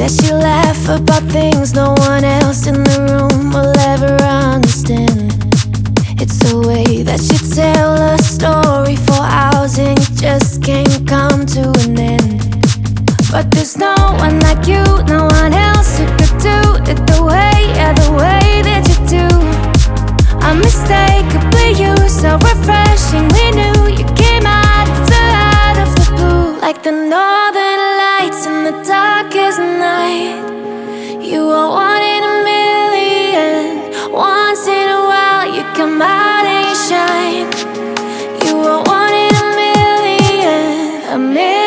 that she laugh about things no one else in the room will ever understand. It's the way that she tell a story for hours and it just can't come to an end. But there's no one like you, no one else who could do it the way, yeah, the way that you do. Unmistakably you, so refreshing. We knew you came out of the blue, like the northern lights in the darkest night. You are one in a million. Once in a while you come out and you shine. You are one in a million, a million.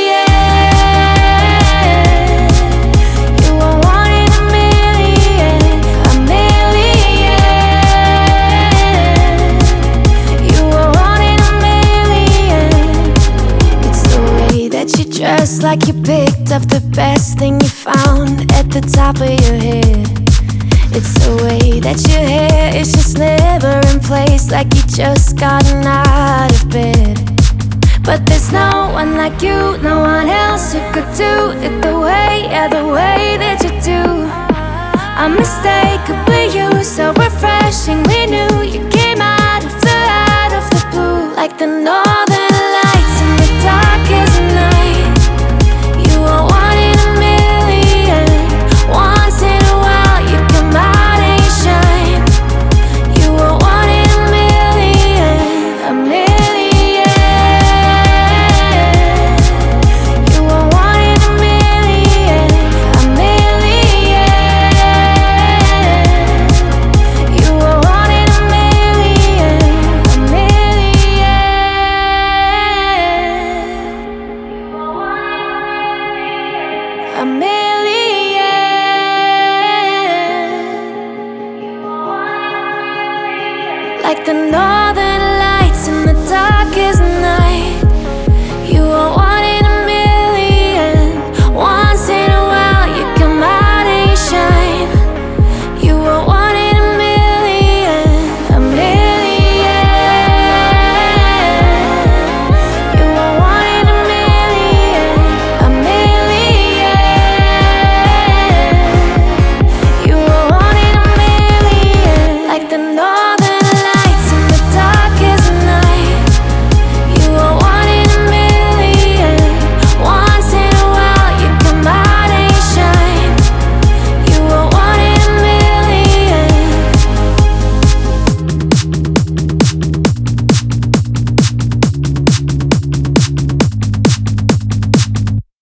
Dressed like you picked up the best thing you found at the top of your head. It's the way that your hair is just never in place, like you just gotten out of bed. But there's no one like you, no one else who could do it the way, yeah, the way that you do. Unmistakably you, so refreshing. We knew you came out of the blue, like the northern lights in the darkest night. You are one in a million. Once in a while you come out and you shine. You are one in a million, a million. You are one in a million, a million. You are one in a million, a million. A million. Like the northern